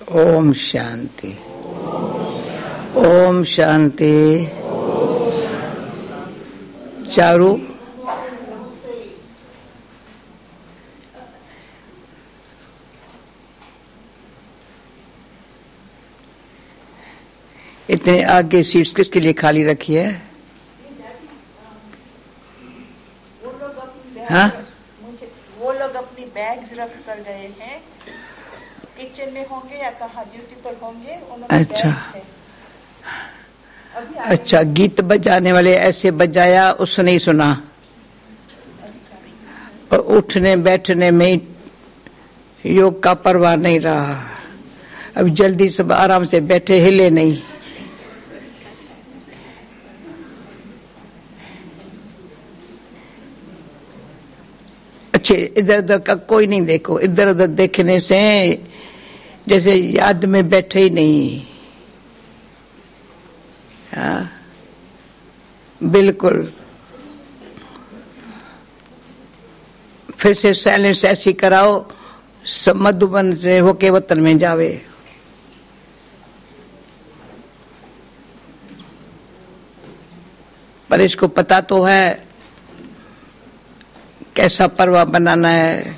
ओम शांति। ओम शांति। चारू इतने आगे सीट्स किसके लिए खाली रखी है? हाँ, वो लोग अपनी बैग्स रख कर गए हैं। किचन में होंगे या कहाँ ड्यूटी पर होंगे। अच्छा अच्छा। गीत बजाने वाले ऐसे बजाया, उसने नहीं सुना। और उठने बैठने में योग का परवाह नहीं रहा। अब जल्दी सब आराम से बैठे, हिले नहीं। अच्छे इधर उधर का कोई नहीं देखो। इधर उधर देखने से जैसे याद में बैठे ही नहीं। हाँ बिल्कुल। फिर से साइलेंस ऐसी कराओ, सब मधुबन से होके वतन में जावे। पर इसको पता तो है कैसा परवा बनाना है।